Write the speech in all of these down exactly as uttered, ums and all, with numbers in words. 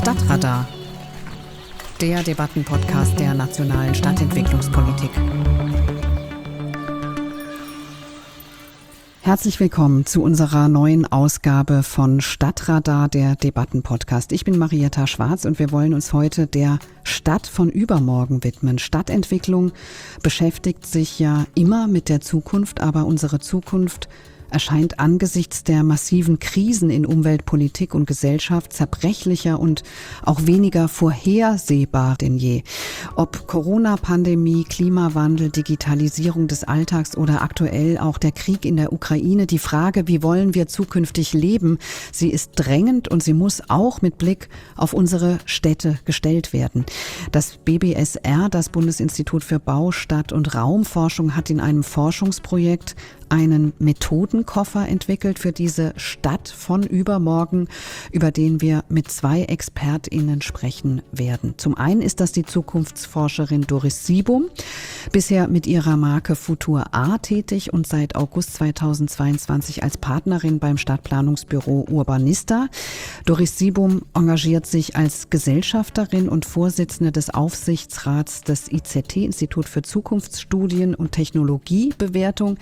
Stadtradar, der Debattenpodcast der nationalen Stadtentwicklungspolitik. Herzlich willkommen zu unserer neuen Ausgabe von Stadtradar, der Debattenpodcast. Ich bin Marietta Schwarz und wir wollen uns heute der Stadt von übermorgen widmen. Stadtentwicklung beschäftigt sich ja immer mit der Zukunft, aber unsere Zukunft erscheint angesichts der massiven Krisen in Umwelt, Politik und Gesellschaft zerbrechlicher und auch weniger vorhersehbar denn je. Ob Corona-Pandemie, Klimawandel, Digitalisierung des Alltags oder aktuell auch der Krieg in der Ukraine, die Frage, wie wollen wir zukünftig leben, sie ist drängend und sie muss auch mit Blick auf unsere Städte gestellt werden. Das B B S R, das Bundesinstitut für Bau, Stadt- und Raumforschung, hat in einem Forschungsprojekt einen Methodenkoffer entwickelt für diese Stadt von übermorgen, über den wir mit zwei ExpertInnen sprechen werden. Zum einen ist das die Zukunftsforscherin Doris Siebum, bisher mit ihrer Marke Futur A tätig und seit August zweitausendzweiundzwanzig als Partnerin beim Stadtplanungsbüro Urbanista. Doris Siebum engagiert sich als Gesellschafterin und Vorsitzende des Aufsichtsrats des I Z T, Institut für Zukunftsstudien und Technologiebewertung,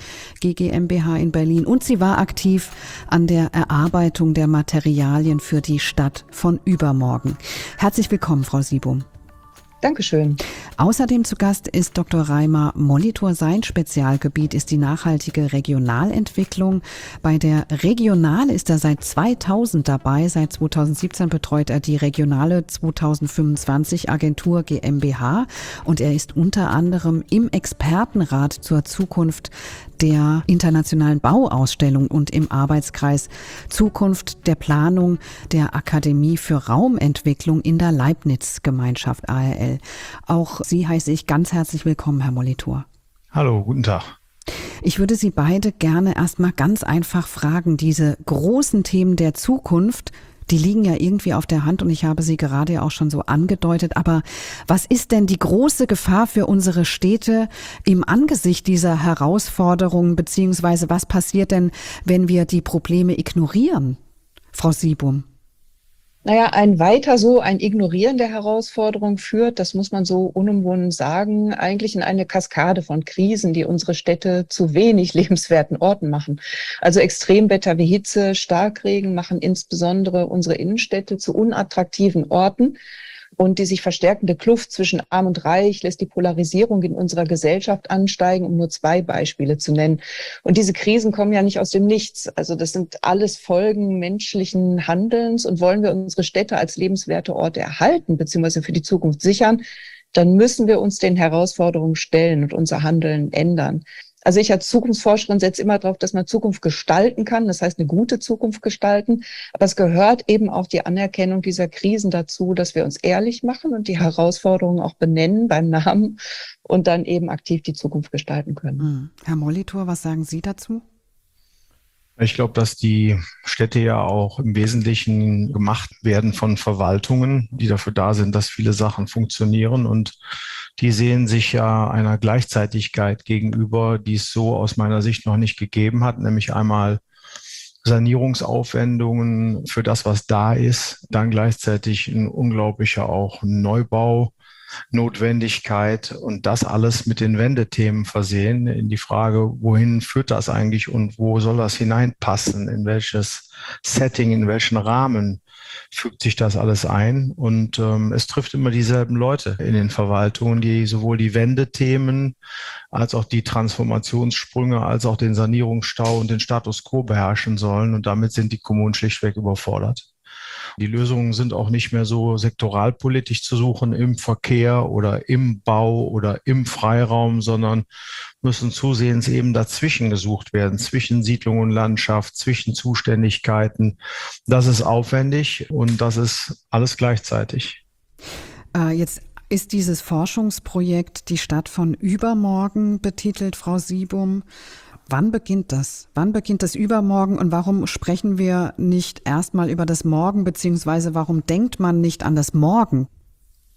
GmbH in Berlin, und sie war aktiv an der Erarbeitung der Materialien für die Stadt von übermorgen. Herzlich willkommen, Frau Siebum. Dankeschön. Außerdem zu Gast ist Doktor Reimer Molitor. Sein Spezialgebiet ist die nachhaltige Regionalentwicklung. Bei der Regionale ist er seit zweitausend dabei. Seit zweitausendsiebzehn betreut er die Regionale zweitausendfünfundzwanzig Agentur GmbH und er ist unter anderem im Expertenrat zur Zukunft der internationalen Bauausstellung und im Arbeitskreis Zukunft der Planung der Akademie für Raumentwicklung in der Leibniz-Gemeinschaft A R L. Auch Sie heiße ich ganz herzlich willkommen, Herr Molitor. Hallo, guten Tag. Ich würde Sie beide gerne erstmal ganz einfach fragen, diese großen Themen der Zukunft, die liegen ja irgendwie auf der Hand und ich habe sie gerade ja auch schon so angedeutet. Aber was ist denn die große Gefahr für unsere Städte im Angesicht dieser Herausforderungen, beziehungsweise was passiert denn, wenn wir die Probleme ignorieren? Frau Siebum. Naja, ein weiter so, ein Ignorieren der Herausforderung führt, das muss man so unumwunden sagen, eigentlich in eine Kaskade von Krisen, die unsere Städte zu wenig lebenswerten Orten machen. Also Extremwetter wie Hitze, Starkregen machen insbesondere unsere Innenstädte zu unattraktiven Orten. Und die sich verstärkende Kluft zwischen Arm und Reich lässt die Polarisierung in unserer Gesellschaft ansteigen, um nur zwei Beispiele zu nennen. Und diese Krisen kommen ja nicht aus dem Nichts. Also das sind alles Folgen menschlichen Handelns. Und wollen wir unsere Städte als lebenswerte Orte erhalten, beziehungsweise für die Zukunft sichern, dann müssen wir uns den Herausforderungen stellen und unser Handeln ändern. Also ich als Zukunftsforscherin setze immer darauf, dass man Zukunft gestalten kann, das heißt eine gute Zukunft gestalten. Aber es gehört eben auch die Anerkennung dieser Krisen dazu, dass wir uns ehrlich machen und die Herausforderungen auch benennen beim Namen und dann eben aktiv die Zukunft gestalten können. Herr Molitor, was sagen Sie dazu? Ich glaube, dass die Städte ja auch im Wesentlichen gemacht werden von Verwaltungen, die dafür da sind, dass viele Sachen funktionieren, und die sehen sich ja einer Gleichzeitigkeit gegenüber, die es so aus meiner Sicht noch nicht gegeben hat, nämlich einmal Sanierungsaufwendungen für das, was da ist, dann gleichzeitig ein unglaublicher auch Neubau, Notwendigkeit und das alles mit den Wendethemen versehen, in die Frage, wohin führt das eigentlich und wo soll das hineinpassen, in welches Setting, in welchen Rahmen fügt sich das alles ein. Und ähm, es trifft immer dieselben Leute in den Verwaltungen, die sowohl die Wendethemen als auch die Transformationssprünge, als auch den Sanierungsstau und den Status quo beherrschen sollen. Und damit sind die Kommunen schlichtweg überfordert. Die Lösungen sind auch nicht mehr so sektoralpolitisch zu suchen im Verkehr oder im Bau oder im Freiraum, sondern müssen zusehends eben dazwischen gesucht werden, zwischen Siedlung und Landschaft, zwischen Zuständigkeiten. Das ist aufwendig und das ist alles gleichzeitig. Äh, jetzt ist dieses Forschungsprojekt Die Stadt von übermorgen betitelt, Frau Siebum. Wann beginnt das? Wann beginnt das Übermorgen und warum sprechen wir nicht erstmal über das Morgen, beziehungsweise warum denkt man nicht an das Morgen?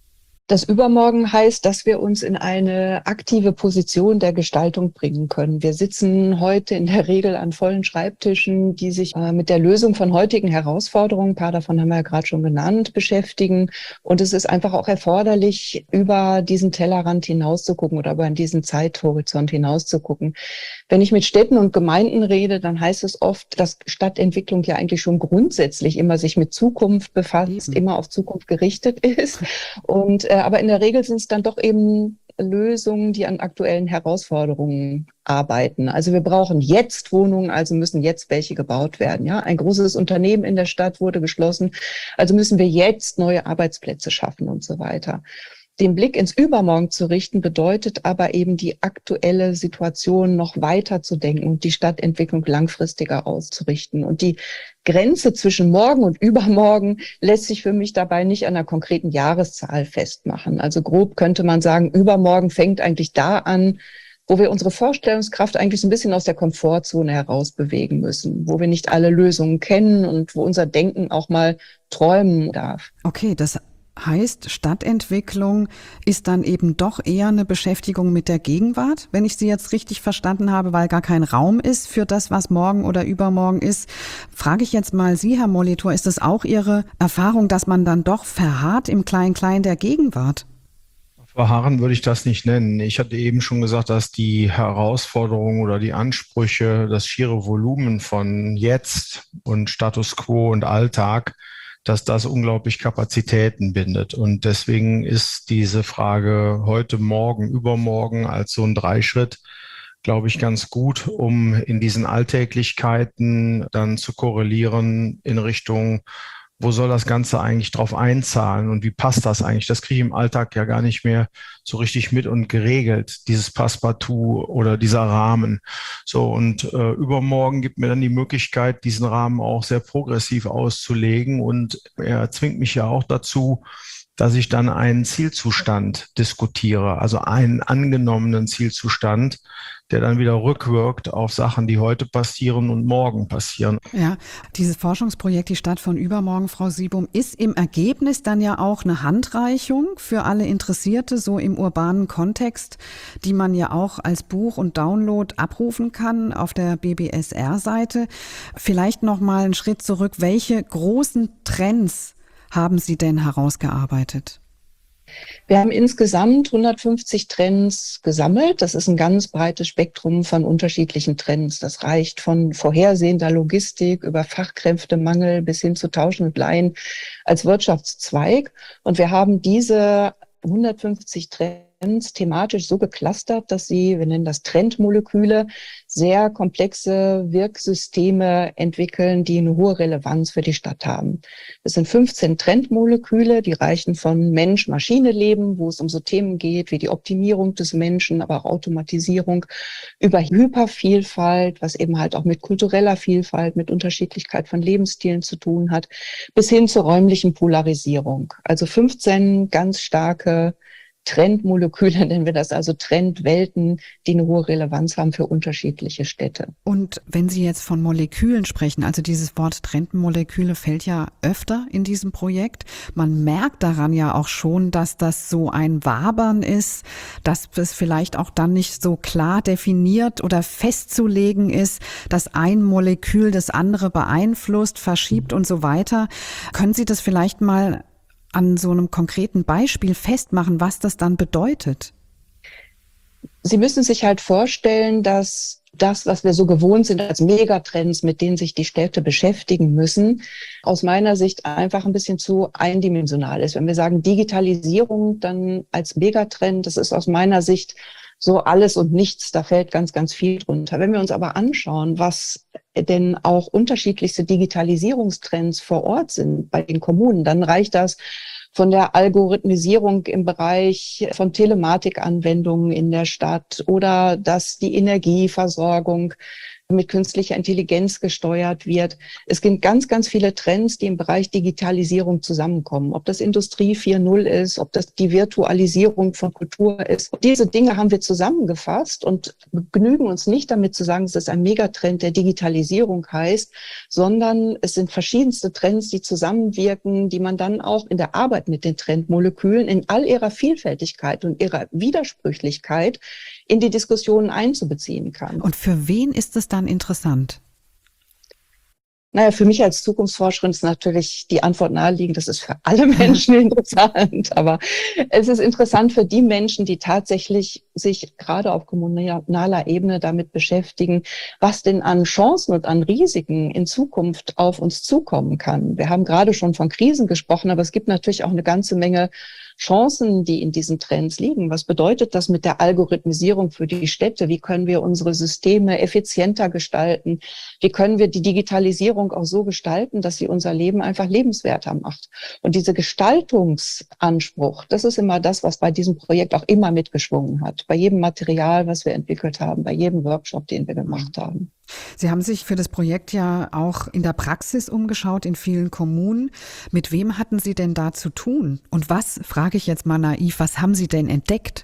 Das Übermorgen heißt, dass wir uns in eine aktive Position der Gestaltung bringen können. Wir sitzen heute in der Regel an vollen Schreibtischen, die sich äh, mit der Lösung von heutigen Herausforderungen, ein paar davon haben wir ja gerade schon genannt, beschäftigen. Und es ist einfach auch erforderlich, über diesen Tellerrand hinauszugucken oder über diesen Zeithorizont hinauszugucken. Wenn ich mit Städten und Gemeinden rede, dann heißt es oft, dass Stadtentwicklung ja eigentlich schon grundsätzlich immer sich mit Zukunft befasst, immer auf Zukunft gerichtet ist. Und äh, aber in der Regel sind es dann doch eben Lösungen, die an aktuellen Herausforderungen arbeiten. Also wir brauchen jetzt Wohnungen, also müssen jetzt welche gebaut werden. Ja, ein großes Unternehmen in der Stadt wurde geschlossen, also müssen wir jetzt neue Arbeitsplätze schaffen und so weiter. Den Blick ins Übermorgen zu richten, bedeutet aber eben die aktuelle Situation noch weiter zu denken und die Stadtentwicklung langfristiger auszurichten. Und die Grenze zwischen morgen und übermorgen lässt sich für mich dabei nicht an einer konkreten Jahreszahl festmachen. Also grob könnte man sagen, übermorgen fängt eigentlich da an, wo wir unsere Vorstellungskraft eigentlich so ein bisschen aus der Komfortzone heraus bewegen müssen, wo wir nicht alle Lösungen kennen und wo unser Denken auch mal träumen darf. Okay, das heißt, Stadtentwicklung ist dann eben doch eher eine Beschäftigung mit der Gegenwart, wenn ich Sie jetzt richtig verstanden habe, weil gar kein Raum ist für das, was morgen oder übermorgen ist. Frage ich jetzt mal Sie, Herr Molitor, ist es auch Ihre Erfahrung, dass man dann doch verharrt im Klein-Klein der Gegenwart? Verharren würde ich das nicht nennen. Ich hatte eben schon gesagt, dass die Herausforderungen oder die Ansprüche, das schiere Volumen von jetzt und Status quo und Alltag, dass das unglaublich Kapazitäten bindet. Und deswegen ist diese Frage heute, morgen, übermorgen als so ein Dreischritt, glaube ich, ganz gut, um in diesen Alltäglichkeiten dann zu korrelieren in Richtung, wo soll das Ganze eigentlich drauf einzahlen und wie passt das eigentlich? Das kriege ich im Alltag ja gar nicht mehr so richtig mit und geregelt, dieses Passepartout oder dieser Rahmen. So, und äh, übermorgen gibt mir dann die Möglichkeit, diesen Rahmen auch sehr progressiv auszulegen, und er zwingt mich ja auch dazu, dass ich dann einen Zielzustand diskutiere, also einen angenommenen Zielzustand, der dann wieder rückwirkt auf Sachen, die heute passieren und morgen passieren. Ja, dieses Forschungsprojekt, die Stadt von übermorgen, Frau Siebum, ist im Ergebnis dann ja auch eine Handreichung für alle Interessierte, so im urbanen Kontext, die man ja auch als Buch und Download abrufen kann auf der B B S R-Seite. Vielleicht noch mal einen Schritt zurück. Welche großen Trends haben Sie denn herausgearbeitet? Wir haben insgesamt hundertfünfzig Trends gesammelt. Das ist ein ganz breites Spektrum von unterschiedlichen Trends. Das reicht von vorhersehender Logistik über Fachkräftemangel bis hin zu Tauschen und Leihen als Wirtschaftszweig. Und wir haben diese hundertfünfzig Trends thematisch so geclustert, dass sie, wir nennen das Trendmoleküle, sehr komplexe Wirksysteme entwickeln, die eine hohe Relevanz für die Stadt haben. Es sind fünfzehn Trendmoleküle, die reichen von Mensch-Maschine-Leben, wo es um so Themen geht wie die Optimierung des Menschen, aber auch Automatisierung, über Hypervielfalt, was eben halt auch mit kultureller Vielfalt, mit Unterschiedlichkeit von Lebensstilen zu tun hat, bis hin zur räumlichen Polarisierung. Also fünfzehn ganz starke Trendmoleküle, nennen wir das, also Trendwelten, die eine hohe Relevanz haben für unterschiedliche Städte. Und wenn Sie jetzt von Molekülen sprechen, also dieses Wort Trendmoleküle fällt ja öfter in diesem Projekt. Man merkt daran ja auch schon, dass das so ein Wabern ist, dass es vielleicht auch dann nicht so klar definiert oder festzulegen ist, dass ein Molekül das andere beeinflusst, verschiebt und so weiter. Können Sie das vielleicht mal an so einem konkreten Beispiel festmachen, was das dann bedeutet? Sie müssen sich halt vorstellen, dass das, was wir so gewohnt sind als Megatrends, mit denen sich die Städte beschäftigen müssen, aus meiner Sicht einfach ein bisschen zu eindimensional ist. Wenn wir sagen Digitalisierung dann als Megatrend, das ist aus meiner Sicht so alles und nichts, da fällt ganz, ganz viel drunter. Wenn wir uns aber anschauen, was denn auch unterschiedlichste Digitalisierungstrends vor Ort sind bei den Kommunen, dann reicht das von der Algorithmisierung im Bereich von Telematikanwendungen in der Stadt oder dass die Energieversorgung mit künstlicher Intelligenz gesteuert wird. Es gibt ganz, ganz viele Trends, die im Bereich Digitalisierung zusammenkommen. Ob das Industrie vier Punkt null ist, ob das die Virtualisierung von Kultur ist. Diese Dinge haben wir zusammengefasst und genügen uns nicht damit zu sagen, dass es ein Megatrend der Digitalisierung heißt, sondern es sind verschiedenste Trends, die zusammenwirken, die man dann auch in der Arbeit mit den Trendmolekülen in all ihrer Vielfältigkeit und ihrer Widersprüchlichkeit in die Diskussionen einzubeziehen kann. Und für wen ist es dann interessant? Naja, für mich als Zukunftsforscherin ist natürlich die Antwort naheliegend, das ist für alle Menschen interessant, aber es ist interessant für die Menschen, die tatsächlich sich gerade auf kommunaler Ebene damit beschäftigen, was denn an Chancen und an Risiken in Zukunft auf uns zukommen kann. Wir haben gerade schon von Krisen gesprochen, aber es gibt natürlich auch eine ganze Menge Chancen, die in diesen Trends liegen. Was bedeutet das mit der Algorithmisierung für die Städte? Wie können wir unsere Systeme effizienter gestalten? Wie können wir die Digitalisierung auch so gestalten, dass sie unser Leben einfach lebenswerter macht? Und dieser Gestaltungsanspruch, das ist immer das, was bei diesem Projekt auch immer mitgeschwungen hat. Bei jedem Material, was wir entwickelt haben, bei jedem Workshop, den wir gemacht haben. Sie haben sich für das Projekt ja auch in der Praxis umgeschaut, in vielen Kommunen. Mit wem hatten Sie denn da zu tun? Und was, frage ich jetzt mal naiv, was haben Sie denn entdeckt?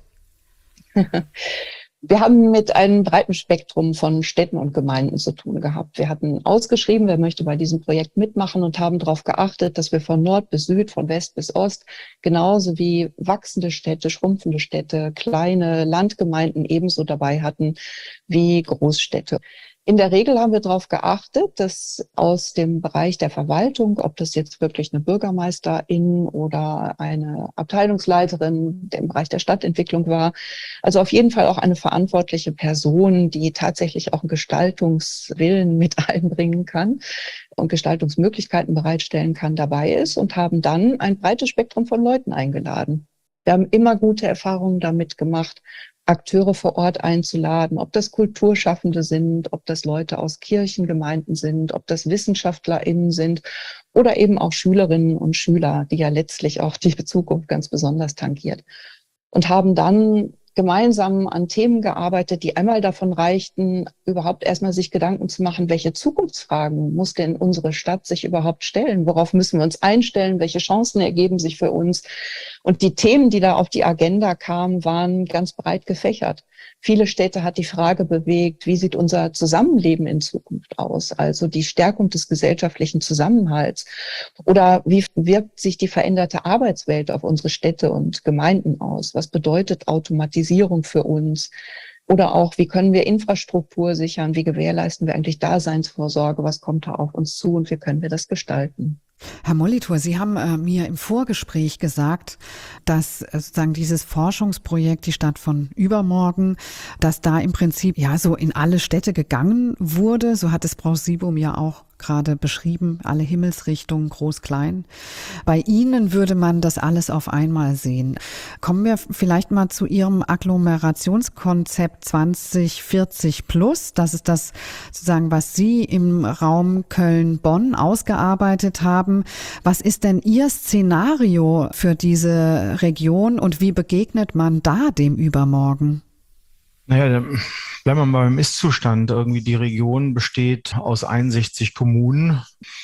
Wir haben mit einem breiten Spektrum von Städten und Gemeinden zu tun gehabt. Wir hatten ausgeschrieben, wer möchte bei diesem Projekt mitmachen und haben darauf geachtet, dass wir von Nord bis Süd, von West bis Ost, genauso wie wachsende Städte, schrumpfende Städte, kleine Landgemeinden ebenso dabei hatten wie Großstädte. In der Regel haben wir darauf geachtet, dass aus dem Bereich der Verwaltung, ob das jetzt wirklich eine Bürgermeisterin oder eine Abteilungsleiterin, der im Bereich der Stadtentwicklung war, also auf jeden Fall auch eine verantwortliche Person, die tatsächlich auch einen Gestaltungswillen mit einbringen kann und Gestaltungsmöglichkeiten bereitstellen kann, dabei ist, und haben dann ein breites Spektrum von Leuten eingeladen. Wir haben immer gute Erfahrungen damit gemacht, Akteure vor Ort einzuladen, ob das Kulturschaffende sind, ob das Leute aus Kirchengemeinden sind, ob das WissenschaftlerInnen sind oder eben auch Schülerinnen und Schüler, die ja letztlich auch die Zukunft ganz besonders tangiert. Und haben dann gemeinsam an Themen gearbeitet, die einmal davon reichten, überhaupt erstmal sich Gedanken zu machen, welche Zukunftsfragen muss denn unsere Stadt sich überhaupt stellen? Worauf müssen wir uns einstellen? Welche Chancen ergeben sich für uns? Und die Themen, die da auf die Agenda kamen, waren ganz breit gefächert. Viele Städte hat die Frage bewegt, wie sieht unser Zusammenleben in Zukunft aus? Also die Stärkung des gesellschaftlichen Zusammenhalts. Oder wie wirkt sich die veränderte Arbeitswelt auf unsere Städte und Gemeinden aus? Was bedeutet Automatisierung für uns? Oder auch, wie können wir Infrastruktur sichern? Wie gewährleisten wir eigentlich Daseinsvorsorge? Was kommt da auf uns zu und wie können wir das gestalten? Herr Molitor, Sie haben äh, mir im Vorgespräch gesagt, dass äh, sozusagen dieses Forschungsprojekt, die Stadt von übermorgen, dass da im Prinzip ja so in alle Städte gegangen wurde. So hat es Frau Siebum ja auch gerade beschrieben, alle Himmelsrichtungen, groß, klein. Bei Ihnen würde man das alles auf einmal sehen. Kommen wir vielleicht mal zu Ihrem Agglomerationskonzept zwanzig vierzig plus. Das ist das sozusagen, was Sie im Raum Köln-Bonn ausgearbeitet haben. Was ist denn Ihr Szenario für diese Region und wie begegnet man da dem Übermorgen? Naja, dann bleiben wir mal beim Ist-Zustand. Irgendwie die Region besteht aus einundsechzig Kommunen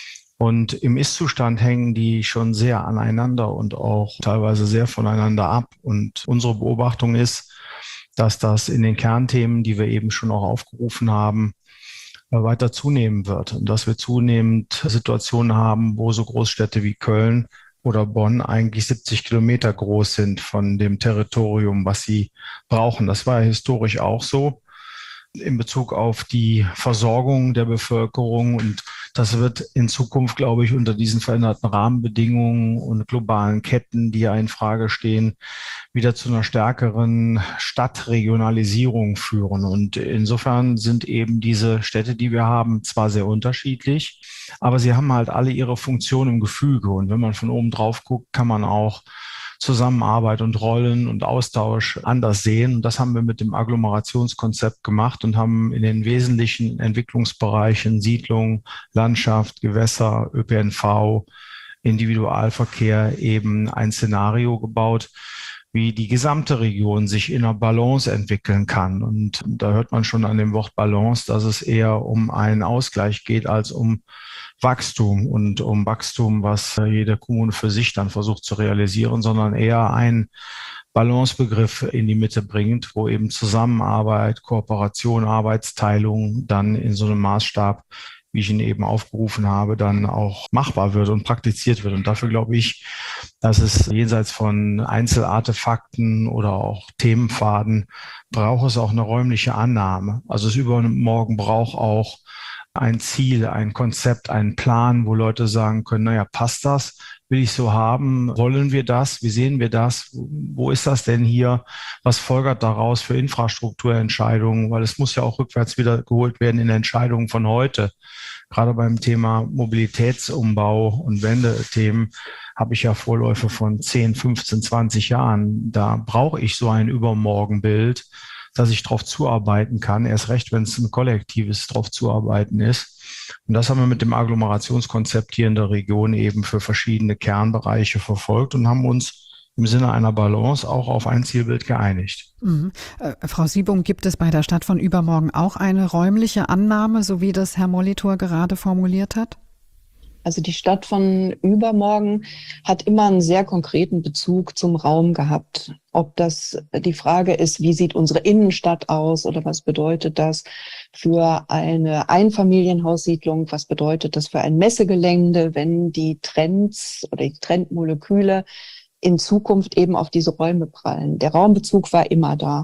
und im Ist-Zustand hängen die schon sehr aneinander und auch teilweise sehr voneinander ab. Und unsere Beobachtung ist, dass das in den Kernthemen, die wir eben schon auch aufgerufen haben, weiter zunehmen wird und dass wir zunehmend Situationen haben, wo so Großstädte wie Köln oder Bonn eigentlich siebzig Kilometer groß sind von dem Territorium, was sie brauchen. Das war ja historisch auch so in Bezug auf die Versorgung der Bevölkerung. Und das wird in Zukunft, glaube ich, unter diesen veränderten Rahmenbedingungen und globalen Ketten, die ja in Frage stehen, wieder zu einer stärkeren Stadtregionalisierung führen. Und insofern sind eben diese Städte, die wir haben, zwar sehr unterschiedlich, aber sie haben halt alle ihre Funktion im Gefüge. Und wenn man von oben drauf guckt, kann man auch Zusammenarbeit und Rollen und Austausch anders sehen. Und das haben wir mit dem Agglomerationskonzept gemacht und haben in den wesentlichen Entwicklungsbereichen Siedlung, Landschaft, Gewässer, Ö P N V, Individualverkehr eben ein Szenario gebaut, wie die gesamte Region sich in einer Balance entwickeln kann. Und da hört man schon an dem Wort Balance, dass es eher um einen Ausgleich geht als um Wachstum und um Wachstum, was jede Kommune für sich dann versucht zu realisieren, sondern eher ein Balancebegriff in die Mitte bringt, wo eben Zusammenarbeit, Kooperation, Arbeitsteilung dann in so einem Maßstab, wie ich ihn eben aufgerufen habe, dann auch machbar wird und praktiziert wird. Und dafür glaube ich, dass es jenseits von Einzelartefakten oder auch Themenpfaden braucht es auch eine räumliche Annahme. Also das Übermorgen braucht auch ein Ziel, ein Konzept, einen Plan, wo Leute sagen können, naja, passt das? Will ich so haben? Wollen wir das? Wie sehen wir das? Wo ist das denn hier? Was folgert daraus für Infrastrukturentscheidungen? Weil es muss ja auch rückwärts wieder geholt werden in Entscheidungen von heute. Gerade beim Thema Mobilitätsumbau und Wendethemen habe ich ja Vorläufe von zehn, fünfzehn, zwanzig Jahren. Da brauche ich so ein Übermorgenbild, dass ich darauf zuarbeiten kann. Erst recht, wenn es ein kollektives darauf zuarbeiten ist. Und das haben wir mit dem Agglomerationskonzept hier in der Region eben für verschiedene Kernbereiche verfolgt und haben uns im Sinne einer Balance auch auf ein Zielbild geeinigt. Mhm. Äh, Frau Siebung, gibt es bei der Stadt von übermorgen auch eine räumliche Annahme, so wie das Herr Molitor gerade formuliert hat? Also die Stadt von übermorgen hat immer einen sehr konkreten Bezug zum Raum gehabt. Ob das die Frage ist, wie sieht unsere Innenstadt aus oder was bedeutet das für eine Einfamilienhaussiedlung, was bedeutet das für ein Messegelände, wenn die Trends oder die Trendmoleküle in Zukunft eben auf diese Räume prallen. Der Raumbezug war immer da.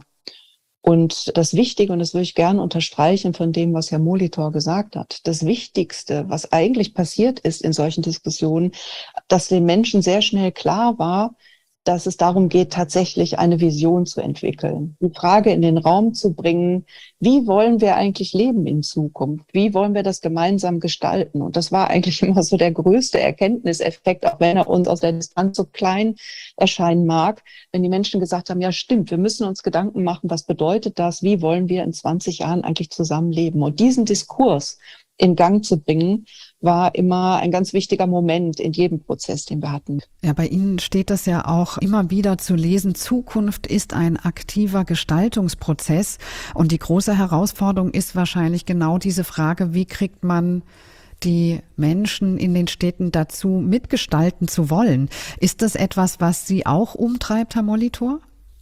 Und das Wichtige, und das würde ich gerne unterstreichen von dem, was Herr Molitor gesagt hat, das Wichtigste, was eigentlich passiert ist in solchen Diskussionen, dass den Menschen sehr schnell klar war, dass es darum geht, tatsächlich eine Vision zu entwickeln. Die Frage in den Raum zu bringen, wie wollen wir eigentlich leben in Zukunft? Wie wollen wir das gemeinsam gestalten? Und das war eigentlich immer so der größte Erkenntniseffekt, auch wenn er uns aus der Distanz so klein erscheinen mag, wenn die Menschen gesagt haben, ja stimmt, wir müssen uns Gedanken machen, was bedeutet das? Wie wollen wir in zwanzig Jahren eigentlich zusammenleben? Und diesen Diskurs in Gang zu bringen, war immer ein ganz wichtiger Moment in jedem Prozess, den wir hatten. Ja, bei Ihnen steht das ja auch immer wieder zu lesen. Zukunft ist ein aktiver Gestaltungsprozess. Und die große Herausforderung ist wahrscheinlich genau diese Frage, wie kriegt man die Menschen in den Städten dazu, mitgestalten zu wollen? Ist das etwas, was Sie auch umtreibt, Herr Molitor?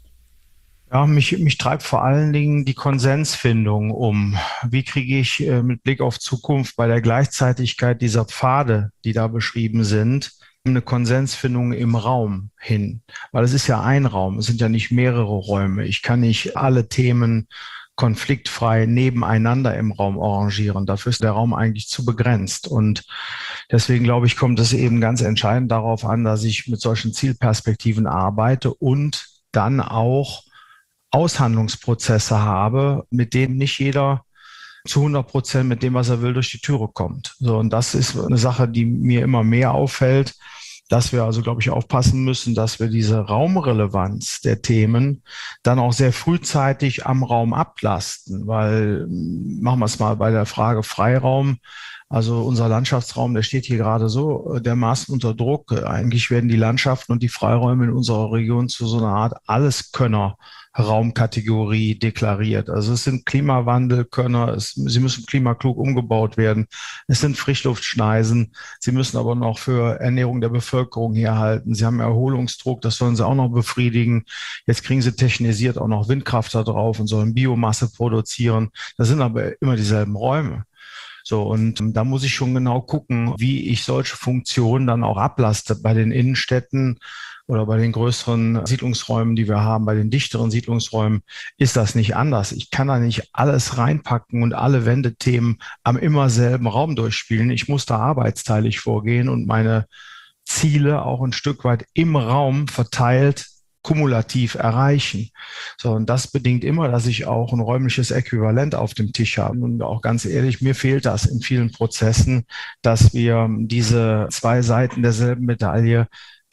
Ja, mich, mich treibt vor allen Dingen die Konsensfindung um. Wie kriege ich äh, mit Blick auf Zukunft bei der Gleichzeitigkeit dieser Pfade, die da beschrieben sind, eine Konsensfindung im Raum hin? Weil es ist ja ein Raum, es sind ja nicht mehrere Räume. Ich kann nicht alle Themen konfliktfrei nebeneinander im Raum arrangieren. Dafür ist der Raum eigentlich zu begrenzt. Und deswegen, glaube ich, kommt es eben ganz entscheidend darauf an, dass ich mit solchen Zielperspektiven arbeite und dann auch Aushandlungsprozesse habe, mit denen nicht jeder zu hundert Prozent mit dem, was er will, durch die Türe kommt. So, und das ist eine Sache, die mir immer mehr auffällt, dass wir also, glaube ich, aufpassen müssen, dass wir diese Raumrelevanz der Themen dann auch sehr frühzeitig am Raum ablasten, weil, machen wir es mal bei der Frage Freiraum, also unser Landschaftsraum, der steht hier gerade so dermaßen unter Druck. Eigentlich werden die Landschaften und die Freiräume in unserer Region zu so einer Art Alleskönner Raumkategorie deklariert. Also es sind Klimawandelkönner, es, sie müssen klimaklug umgebaut werden. Es sind Frischluftschneisen. Sie müssen aber noch für Ernährung der Bevölkerung herhalten. Sie haben Erholungsdruck, das sollen sie auch noch befriedigen. Jetzt kriegen sie technisiert auch noch Windkraft da drauf und sollen Biomasse produzieren. Das sind aber immer dieselben Räume. So, und da muss ich schon genau gucken, wie ich solche Funktionen dann auch ablaste bei den Innenstädten oder bei den größeren Siedlungsräumen, die wir haben, bei den dichteren Siedlungsräumen, ist das nicht anders. Ich kann da nicht alles reinpacken und alle Wendethemen am immer selben Raum durchspielen. Ich muss da arbeitsteilig vorgehen und meine Ziele auch ein Stück weit im Raum verteilt kumulativ erreichen. So, und das bedingt immer, dass ich auch ein räumliches Äquivalent auf dem Tisch habe. Und auch ganz ehrlich, mir fehlt das in vielen Prozessen, dass wir diese zwei Seiten derselben Medaille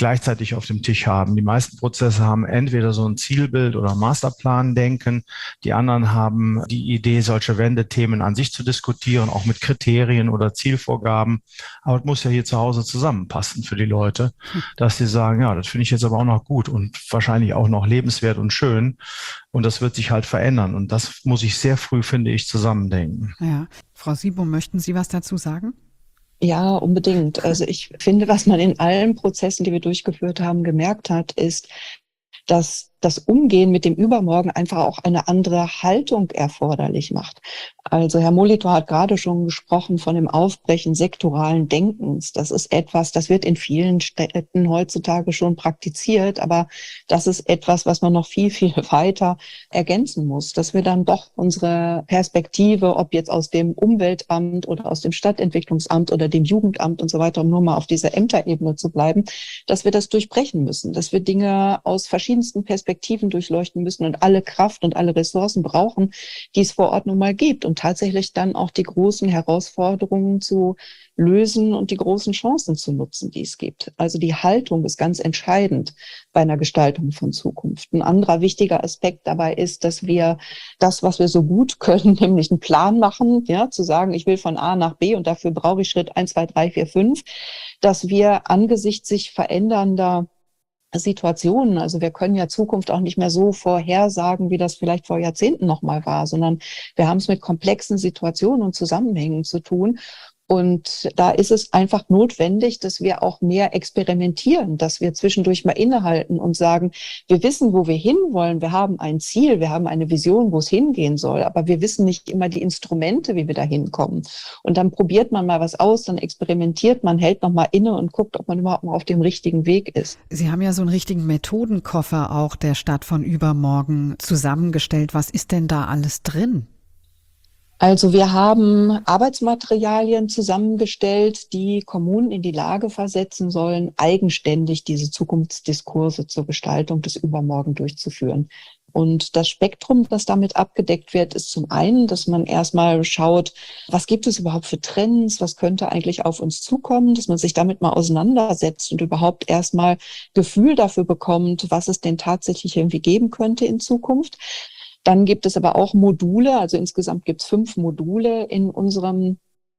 gleichzeitig auf dem Tisch haben. Die meisten Prozesse haben entweder so ein Zielbild oder Masterplan-Denken. Die anderen haben die Idee, solche Wendethemen an sich zu diskutieren, auch mit Kriterien oder Zielvorgaben. Aber es muss ja hier zu Hause zusammenpassen für die Leute, dass sie sagen, ja, das finde ich jetzt aber auch noch gut und wahrscheinlich auch noch lebenswert und schön. Und das wird sich halt verändern. Und das muss ich sehr früh, finde ich, zusammendenken. Ja. Frau Siebohm, möchten Sie was dazu sagen? Ja, unbedingt. Also ich finde, was man in allen Prozessen, die wir durchgeführt haben, gemerkt hat, ist, dass das Umgehen mit dem Übermorgen einfach auch eine andere Haltung erforderlich macht. Also Herr Molitor hat gerade schon gesprochen von dem Aufbrechen sektoralen Denkens. Das ist etwas, das wird in vielen Städten heutzutage schon praktiziert, aber das ist etwas, was man noch viel, viel weiter ergänzen muss, dass wir dann doch unsere Perspektive, ob jetzt aus dem Umweltamt oder aus dem Stadtentwicklungsamt oder dem Jugendamt und so weiter, um nur mal auf dieser Ämterebene zu bleiben, dass wir das durchbrechen müssen, dass wir Dinge aus verschiedensten Perspektiven Perspektiven durchleuchten müssen und alle Kraft und alle Ressourcen brauchen, die es vor Ort nun mal gibt, um tatsächlich dann auch die großen Herausforderungen zu lösen und die großen Chancen zu nutzen, die es gibt. Also die Haltung ist ganz entscheidend bei einer Gestaltung von Zukunft. Ein anderer wichtiger Aspekt dabei ist, dass wir das, was wir so gut können, nämlich einen Plan machen, ja, zu sagen, ich will von A nach B und dafür brauche ich Schritt eins, zwei, drei, vier, fünf, dass wir angesichts sich verändernder Situationen, also wir können ja Zukunft auch nicht mehr so vorhersagen, wie das vielleicht vor Jahrzehnten nochmal war, sondern wir haben es mit komplexen Situationen und Zusammenhängen zu tun. Und da ist es einfach notwendig, dass wir auch mehr experimentieren, dass wir zwischendurch mal innehalten und sagen, wir wissen, wo wir hinwollen, wir haben ein Ziel, wir haben eine Vision, wo es hingehen soll, aber wir wissen nicht immer die Instrumente, wie wir da hinkommen. Und dann probiert man mal was aus, dann experimentiert man, hält noch mal inne und guckt, ob man überhaupt mal auf dem richtigen Weg ist. Sie haben ja so einen richtigen Methodenkoffer auch der Stadt von übermorgen zusammengestellt. Was ist denn da alles drin? Also wir haben Arbeitsmaterialien zusammengestellt, die Kommunen in die Lage versetzen sollen, eigenständig diese Zukunftsdiskurse zur Gestaltung des Übermorgen durchzuführen. Und das Spektrum, das damit abgedeckt wird, ist zum einen, dass man erstmal schaut, was gibt es überhaupt für Trends, was könnte eigentlich auf uns zukommen, dass man sich damit mal auseinandersetzt und überhaupt erstmal Gefühl dafür bekommt, was es denn tatsächlich irgendwie geben könnte in Zukunft. Dann gibt es aber auch Module, also insgesamt gibt es fünf Module in unserem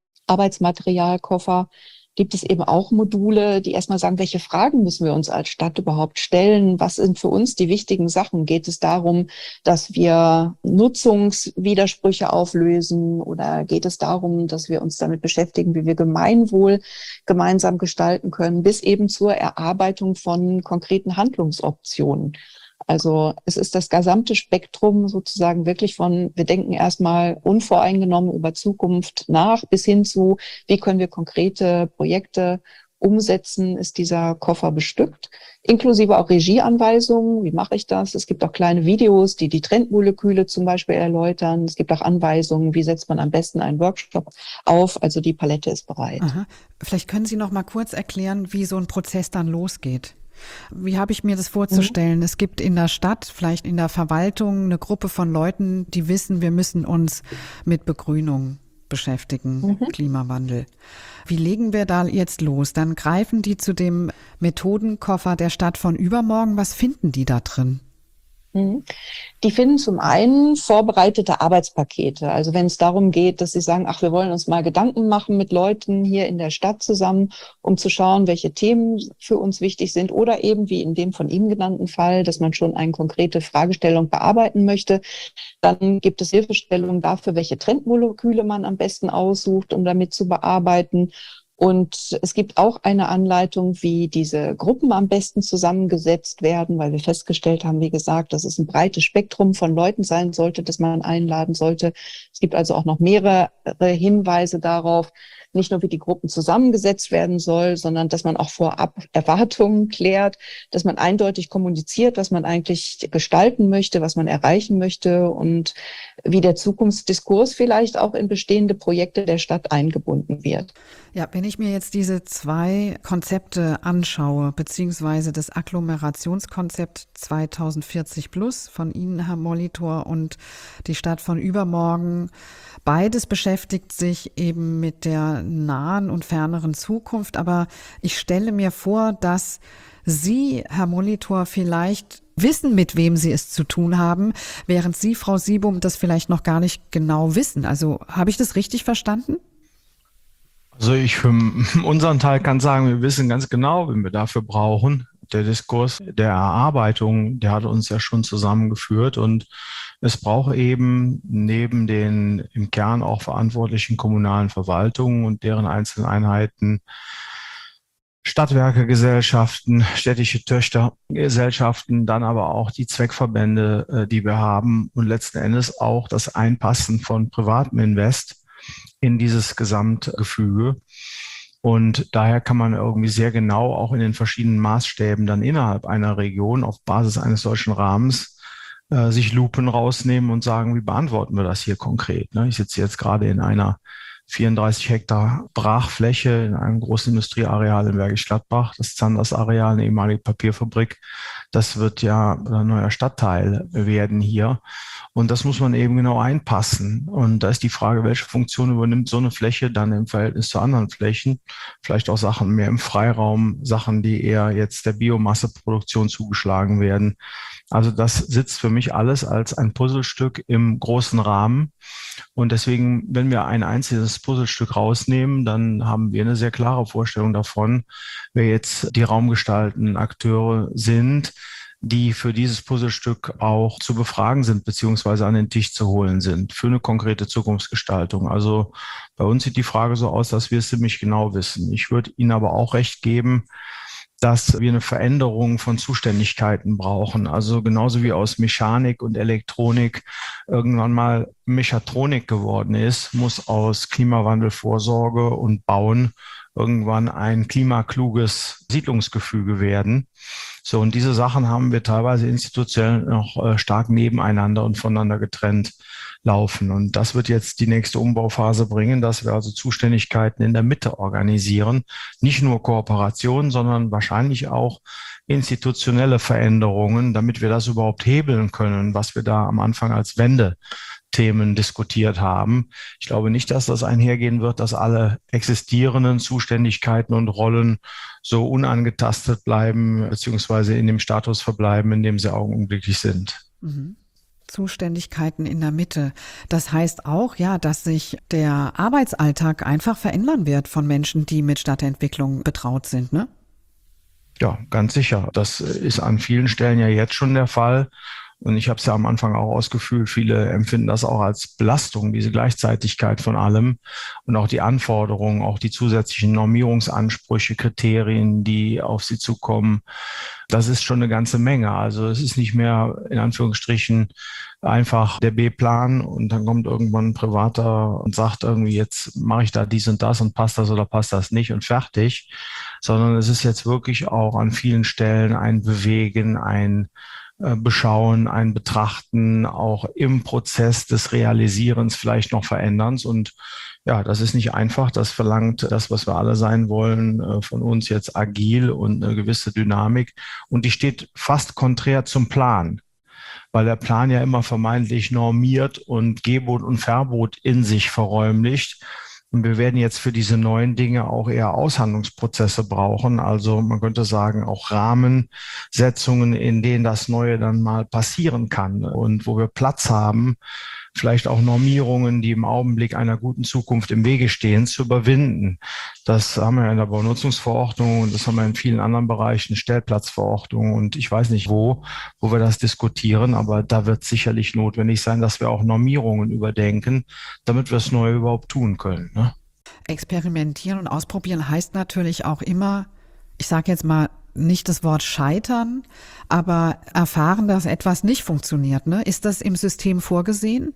Arbeitsmaterialkoffer. Gibt es eben auch Module, die erstmal sagen, welche Fragen müssen wir uns als Stadt überhaupt stellen? Was sind für uns die wichtigen Sachen? Geht es darum, dass wir Nutzungswidersprüche auflösen? Oder geht es darum, dass wir uns damit beschäftigen, wie wir Gemeinwohl gemeinsam gestalten können, bis eben zur Erarbeitung von konkreten Handlungsoptionen? Also es ist das gesamte Spektrum sozusagen wirklich von, wir denken erstmal unvoreingenommen über Zukunft nach, bis hin zu, wie können wir konkrete Projekte umsetzen, ist dieser Koffer bestückt. Inklusive auch Regieanweisungen, wie mache ich das? Es gibt auch kleine Videos, die die Trendmoleküle zum Beispiel erläutern. Es gibt auch Anweisungen, wie setzt man am besten einen Workshop auf. Also die Palette ist bereit. Aha. Vielleicht können Sie noch mal kurz erklären, wie so ein Prozess dann losgeht. Wie habe ich mir das vorzustellen? Mhm. Es gibt in der Stadt, vielleicht in der Verwaltung, eine Gruppe von Leuten, die wissen, wir müssen uns mit Begrünung beschäftigen, mhm. Klimawandel. Wie legen wir da jetzt los? Dann greifen die zu dem Methodenkoffer der Stadt von übermorgen. Was finden die da drin? Die finden zum einen vorbereitete Arbeitspakete. Also wenn es darum geht, dass sie sagen, ach, wir wollen uns mal Gedanken machen mit Leuten hier in der Stadt zusammen, um zu schauen, welche Themen für uns wichtig sind. Oder eben wie in dem von Ihnen genannten Fall, dass man schon eine konkrete Fragestellung bearbeiten möchte. Dann gibt es Hilfestellungen dafür, welche Trendmoleküle man am besten aussucht, um damit zu bearbeiten. Und es gibt auch eine Anleitung, wie diese Gruppen am besten zusammengesetzt werden, weil wir festgestellt haben, wie gesagt, dass es ein breites Spektrum von Leuten sein sollte, das man einladen sollte. Es gibt also auch noch mehrere Hinweise darauf, nicht nur wie die Gruppen zusammengesetzt werden soll, sondern dass man auch vorab Erwartungen klärt, dass man eindeutig kommuniziert, was man eigentlich gestalten möchte, was man erreichen möchte und wie der Zukunftsdiskurs vielleicht auch in bestehende Projekte der Stadt eingebunden wird. Ja, wenn Wenn ich mir jetzt diese zwei Konzepte anschaue, beziehungsweise das Agglomerationskonzept zweitausendvierzig plus von Ihnen, Herr Molitor, und die Stadt von übermorgen, beides beschäftigt sich eben mit der nahen und ferneren Zukunft. Aber ich stelle mir vor, dass Sie, Herr Molitor, vielleicht wissen, mit wem Sie es zu tun haben, während Sie, Frau Siebum, das vielleicht noch gar nicht genau wissen. Also habe ich das richtig verstanden? Also ich für unseren Teil kann sagen, wir wissen ganz genau, wen wir dafür brauchen. Der Diskurs der Erarbeitung, der hat uns ja schon zusammengeführt und es braucht eben neben den im Kern auch verantwortlichen kommunalen Verwaltungen und deren einzelnen Einheiten Stadtwerkegesellschaften, städtische Töchtergesellschaften, dann aber auch die Zweckverbände, die wir haben und letzten Endes auch das Einpassen von privatem Invest in dieses Gesamtgefüge. Und daher kann man irgendwie sehr genau auch in den verschiedenen Maßstäben dann innerhalb einer Region auf Basis eines solchen Rahmens äh, sich Lupen rausnehmen und sagen, wie beantworten wir das hier konkret? Ne? Ich sitze jetzt gerade in einer vierunddreißig Hektar Brachfläche in einem großen Industrieareal in Bergisch Gladbach, das Zanders-Areal, eine ehemalige Papierfabrik. Das wird ja ein neuer Stadtteil werden hier. Und das muss man eben genau einpassen. Und da ist die Frage, welche Funktion übernimmt so eine Fläche dann im Verhältnis zu anderen Flächen? Vielleicht auch Sachen mehr im Freiraum, Sachen, die eher jetzt der Biomasseproduktion zugeschlagen werden. Also das sitzt für mich alles als ein Puzzlestück im großen Rahmen. Und deswegen, wenn wir ein einzelnes Puzzlestück rausnehmen, dann haben wir eine sehr klare Vorstellung davon, wer jetzt die raumgestaltenden Akteure sind, die für dieses Puzzlestück auch zu befragen sind, beziehungsweise an den Tisch zu holen sind für eine konkrete Zukunftsgestaltung. Also bei uns sieht die Frage so aus, dass wir es ziemlich genau wissen. Ich würde Ihnen aber auch recht geben, dass wir eine Veränderung von Zuständigkeiten brauchen. Also genauso wie aus Mechanik und Elektronik irgendwann mal Mechatronik geworden ist, muss aus Klimawandelvorsorge und Bauen irgendwann ein klimakluges Siedlungsgefüge werden. So, und diese Sachen haben wir teilweise institutionell noch äh, stark nebeneinander und voneinander getrennt laufen. Und das wird jetzt die nächste Umbauphase bringen, dass wir also Zuständigkeiten in der Mitte organisieren. Nicht nur Kooperation, sondern wahrscheinlich auch institutionelle Veränderungen, damit wir das überhaupt hebeln können, was wir da am Anfang als Wendethemen diskutiert haben. Ich glaube nicht, dass das einhergehen wird, dass alle existierenden Zuständigkeiten und Rollen so unangetastet bleiben, beziehungsweise in dem Status verbleiben, in dem sie augenblicklich sind. Mhm. Zuständigkeiten in der Mitte. Das heißt auch, ja, dass sich der Arbeitsalltag einfach verändern wird von Menschen, die mit Stadtentwicklung betraut sind, ne? Ja, ganz sicher. Das ist an vielen Stellen ja jetzt schon der Fall. Und ich habe es ja am Anfang auch ausgeführt, viele empfinden das auch als Belastung, diese Gleichzeitigkeit von allem und auch die Anforderungen, auch die zusätzlichen Normierungsansprüche, Kriterien, die auf sie zukommen. Das ist schon eine ganze Menge. Also es ist nicht mehr in Anführungsstrichen einfach der B-Plan und dann kommt irgendwann ein Privater und sagt irgendwie, jetzt mache ich da dies und das und passt das oder passt das nicht und fertig, sondern es ist jetzt wirklich auch an vielen Stellen ein Bewegen, ein Beschauen, ein Betrachten, auch im Prozess des Realisierens vielleicht noch Veränderns. Und ja, das ist nicht einfach. Das verlangt das, was wir alle sein wollen, von uns jetzt agil und eine gewisse Dynamik. Und die steht fast konträr zum Plan, weil der Plan ja immer vermeintlich normiert und Gebot und Verbot in sich verräumlicht. Und wir werden jetzt für diese neuen Dinge auch eher Aushandlungsprozesse brauchen. Also man könnte sagen, auch Rahmensetzungen, in denen das Neue dann mal passieren kann und wo wir Platz haben, vielleicht auch Normierungen, die im Augenblick einer guten Zukunft im Wege stehen, zu überwinden. Das haben wir in der Baunutzungsverordnung und das haben wir in vielen anderen Bereichen, Stellplatzverordnung und ich weiß nicht wo, wo wir das diskutieren, aber da wird sicherlich notwendig sein, dass wir auch Normierungen überdenken, damit wir das Neue überhaupt tun können, ne? Experimentieren und ausprobieren heißt natürlich auch immer, ich sage jetzt mal, nicht das Wort scheitern, aber erfahren, dass etwas nicht funktioniert, ne? Ist das im System vorgesehen?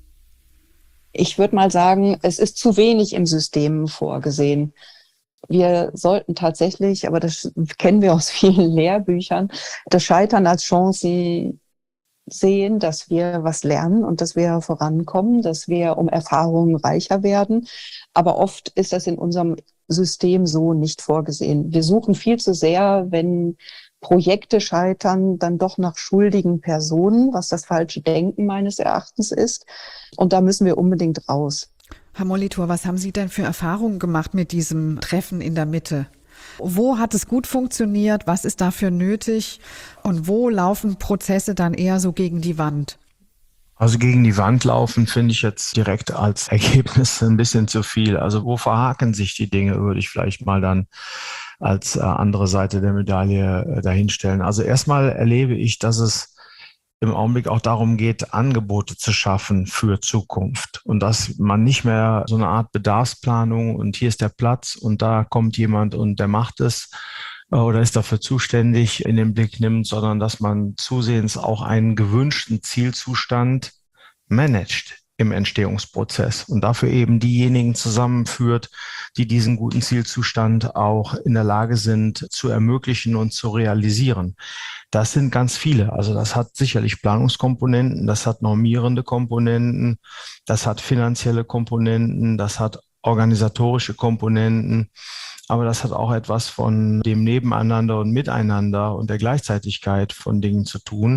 Ich würde mal sagen, es ist zu wenig im System vorgesehen. Wir sollten tatsächlich, aber das kennen wir aus vielen Lehrbüchern, das Scheitern als Chance sehen, dass wir was lernen und dass wir vorankommen, dass wir um Erfahrungen reicher werden. Aber oft ist das in unserem System so nicht vorgesehen. Wir suchen viel zu sehr, wenn Projekte scheitern, dann doch nach schuldigen Personen, was das falsche Denken meines Erachtens ist. Und da müssen wir unbedingt raus. Herr Molitor, was haben Sie denn für Erfahrungen gemacht mit diesem Treffen in der Mitte? Wo hat es gut funktioniert? Was ist dafür nötig? Und wo laufen Prozesse dann eher so gegen die Wand? Also gegen die Wand laufen finde ich jetzt direkt als Ergebnis ein bisschen zu viel. Also wo verhaken sich die Dinge, würde ich vielleicht mal dann als äh, andere Seite der Medaille äh, dahinstellen. Also erstmal erlebe ich, dass es im Augenblick auch darum geht, Angebote zu schaffen für Zukunft und dass man nicht mehr so eine Art Bedarfsplanung und hier ist der Platz und da kommt jemand und der macht es oder ist dafür zuständig in den Blick nimmt, sondern dass man zusehends auch einen gewünschten Zielzustand managt im Entstehungsprozess und dafür eben diejenigen zusammenführt, die diesen guten Zielzustand auch in der Lage sind zu ermöglichen und zu realisieren. Das sind ganz viele. Also das hat sicherlich Planungskomponenten, das hat normierende Komponenten, das hat finanzielle Komponenten, das hat organisatorische Komponenten. Aber das hat auch etwas von dem Nebeneinander und Miteinander und der Gleichzeitigkeit von Dingen zu tun.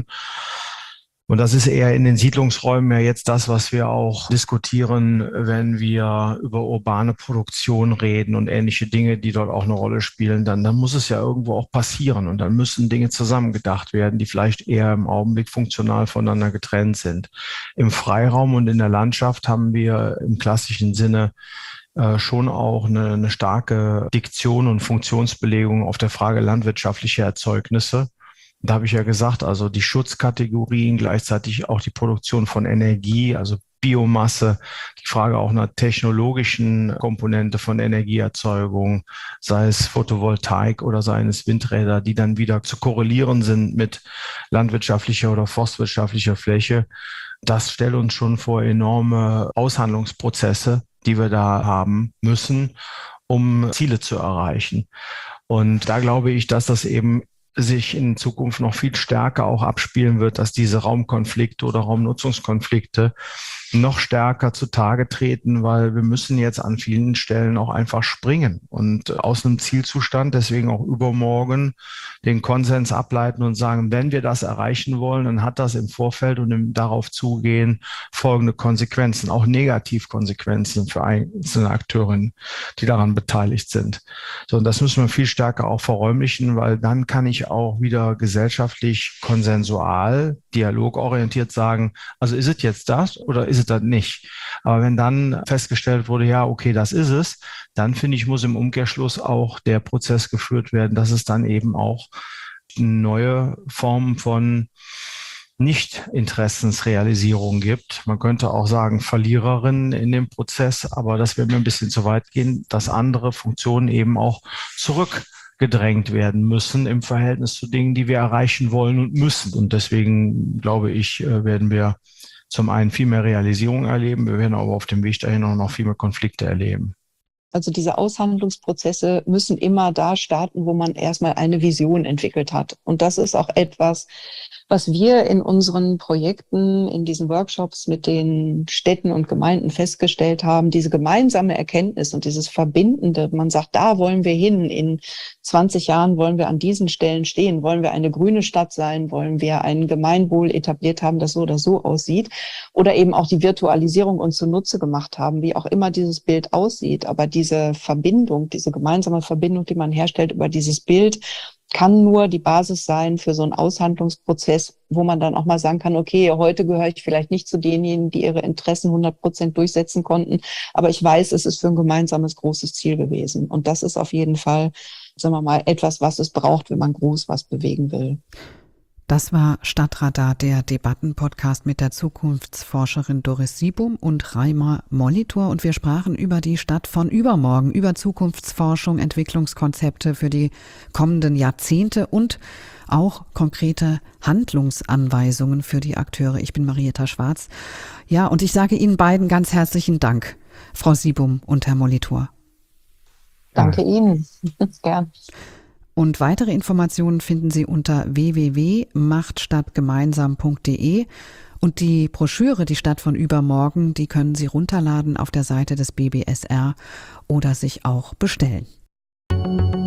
Und das ist eher in den Siedlungsräumen ja jetzt das, was wir auch diskutieren, wenn wir über urbane Produktion reden und ähnliche Dinge, die dort auch eine Rolle spielen. Dann, dann muss es ja irgendwo auch passieren und dann müssen Dinge zusammengedacht werden, die vielleicht eher im Augenblick funktional voneinander getrennt sind. Im Freiraum und in der Landschaft haben wir im klassischen Sinne schon auch eine, eine starke Diktion und Funktionsbelegung auf der Frage landwirtschaftlicher Erzeugnisse. Da habe ich ja gesagt, also die Schutzkategorien, gleichzeitig auch die Produktion von Energie, also Biomasse, die Frage auch einer technologischen Komponente von Energieerzeugung, sei es Photovoltaik oder seien es Windräder, die dann wieder zu korrelieren sind mit landwirtschaftlicher oder forstwirtschaftlicher Fläche. Das stellt uns schon vor enorme Aushandlungsprozesse, die wir da haben müssen, um Ziele zu erreichen. Und da glaube ich, dass das eben sich in Zukunft noch viel stärker auch abspielen wird, dass diese Raumkonflikte oder Raumnutzungskonflikte noch stärker zutage treten, weil wir müssen jetzt an vielen Stellen auch einfach springen und aus einem Zielzustand, deswegen auch übermorgen, den Konsens ableiten und sagen, wenn wir das erreichen wollen, dann hat das im Vorfeld und im darauf zugehen folgende Konsequenzen, auch Negativkonsequenzen für einzelne Akteurinnen, die daran beteiligt sind. So, und das müssen wir viel stärker auch verräumlichen, weil dann kann ich auch wieder gesellschaftlich konsensual, dialogorientiert sagen, also ist es jetzt das oder ist es das nicht? Aber wenn dann festgestellt wurde, ja, okay, das ist es, dann finde ich, muss im Umkehrschluss auch der Prozess geführt werden, dass es dann eben auch neue Formen von Nicht-Interessensrealisierung gibt. Man könnte auch sagen Verliererinnen in dem Prozess, aber das wird mir ein bisschen zu weit gehen, dass andere Funktionen eben auch zurückgedrängt werden müssen im Verhältnis zu Dingen, die wir erreichen wollen und müssen. Und deswegen, glaube ich, werden wir zum einen viel mehr Realisierung erleben, wir werden aber auf dem Weg dahin auch noch viel mehr Konflikte erleben. Also diese Aushandlungsprozesse müssen immer da starten, wo man erstmal eine Vision entwickelt hat. Und das ist auch etwas, was wir in unseren Projekten, in diesen Workshops mit den Städten und Gemeinden festgestellt haben, diese gemeinsame Erkenntnis und dieses Verbindende, man sagt, da wollen wir hin, in zwanzig Jahren wollen wir an diesen Stellen stehen, wollen wir eine grüne Stadt sein, wollen wir ein Gemeinwohl etabliert haben, das so oder so aussieht, oder eben auch die Virtualisierung uns zunutze gemacht haben, wie auch immer dieses Bild aussieht, aber diese Verbindung, diese gemeinsame Verbindung, die man herstellt über dieses Bild, kann nur die Basis sein für so einen Aushandlungsprozess, wo man dann auch mal sagen kann, okay, heute gehöre ich vielleicht nicht zu denjenigen, die ihre Interessen hundert Prozent durchsetzen konnten, aber ich weiß, es ist für ein gemeinsames großes Ziel gewesen. Und das ist auf jeden Fall, sagen wir mal, etwas, was es braucht, wenn man groß was bewegen will. Das war Stadtradar, der Debattenpodcast mit der Zukunftsforscherin Doris Siebum und Reimer Molitor. Und wir sprachen über die Stadt von übermorgen, über Zukunftsforschung, Entwicklungskonzepte für die kommenden Jahrzehnte und auch konkrete Handlungsanweisungen für die Akteure. Ich bin Marietta Schwarz. Ja, und ich sage Ihnen beiden ganz herzlichen Dank, Frau Siebum und Herr Molitor. Danke Ihnen. Gern. Und weitere Informationen finden Sie unter w w w punkt macht stadt gemeinsam punkt d e Und die Broschüre Die Stadt von übermorgen, die können Sie runterladen auf der Seite des B B S R oder sich auch bestellen.